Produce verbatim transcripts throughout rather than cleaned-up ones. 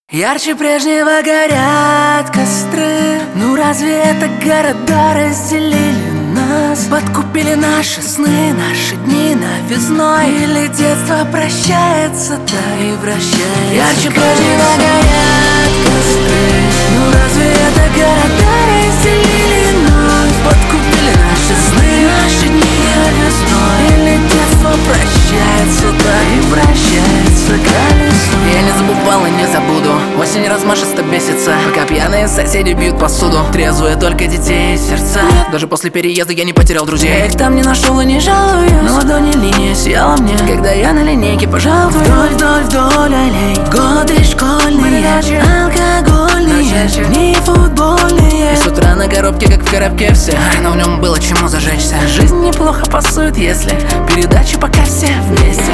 Ярче прежнего горят костры. Ну разве это города разделили нас? Подкупили наши сны, наши дни новизной. Или детство прощается, да и вращается. Ярче прежнего горят костры. Ну разве это города разделили нас? Подкупили наши сны, наши дни новизной. Или детство прощается, да и вращается колесо. Я не забывал и не забуду. Осень размашисто бесится, пока пьяные соседи бьют посуду. Трезвые только детей и сердца. Даже после переезда я не потерял друзей. Я их там не нашел и не жалуюсь. На ладони линия сияла мне, когда я на линейке пожалуй. Вдоль, вдоль, вдоль аллей. Годы школьные, алкогольные, дни футбольные. И с утра на коробке, как в коробке все. Но в нем было чему зажечься. Жизнь неплохо пасует, если передачи пока все вместе.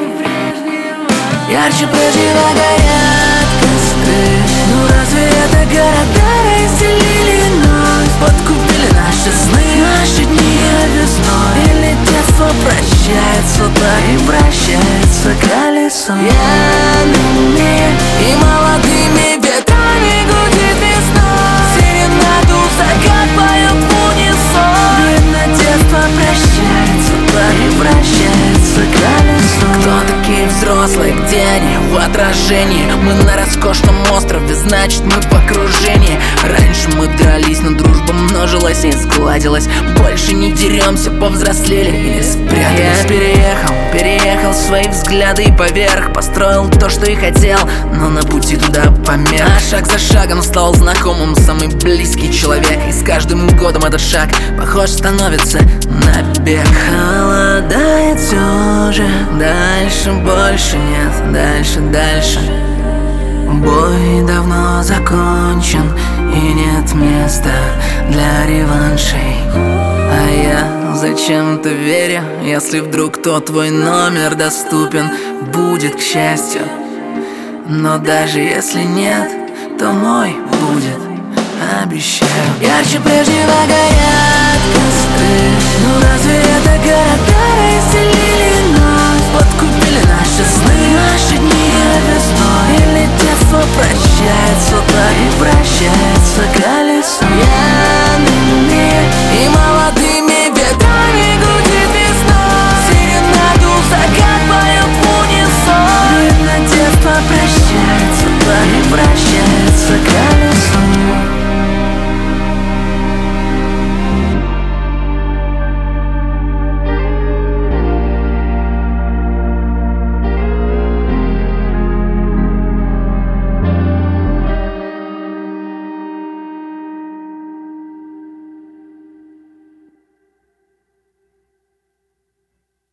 Ярче прежнего горят костры. Ну разве это города разделили нас? Подкупили наши сны, наши дни весной. Или детство прощается, да и вращается колесо. Пьяными и молодыми ветрами гудит весна. Серенаду закат поет в унисон. Видно, детство прощается, да и вращается колесо. Кто такие взрослые, где они? В отражении. Мы на роскошном острове, значит мы в окружении. Раньше мы дрались, но дружба множилась и сгладилась. Больше не деремся, повзрослели или спрятались. Я переехал, переехал свои взгляды и поверх. Построил то, что и хотел, но на пути туда помех. А шаг за шагом стал знакомым самый близкий человек. И с каждым годом этот шаг похож становится на бег. Холодает все же, дальше больше нет, дальше, дальше. Бой давно закончен, и нет места для реваншей. А я зачем-то верю, если вдруг тот твой номер доступен, будет к счастью. Но даже если нет, то мой будет, обещаю. Ярче прежнего горят костры. Ну разве это города разделили нас? Подкупили наши сны, наши дни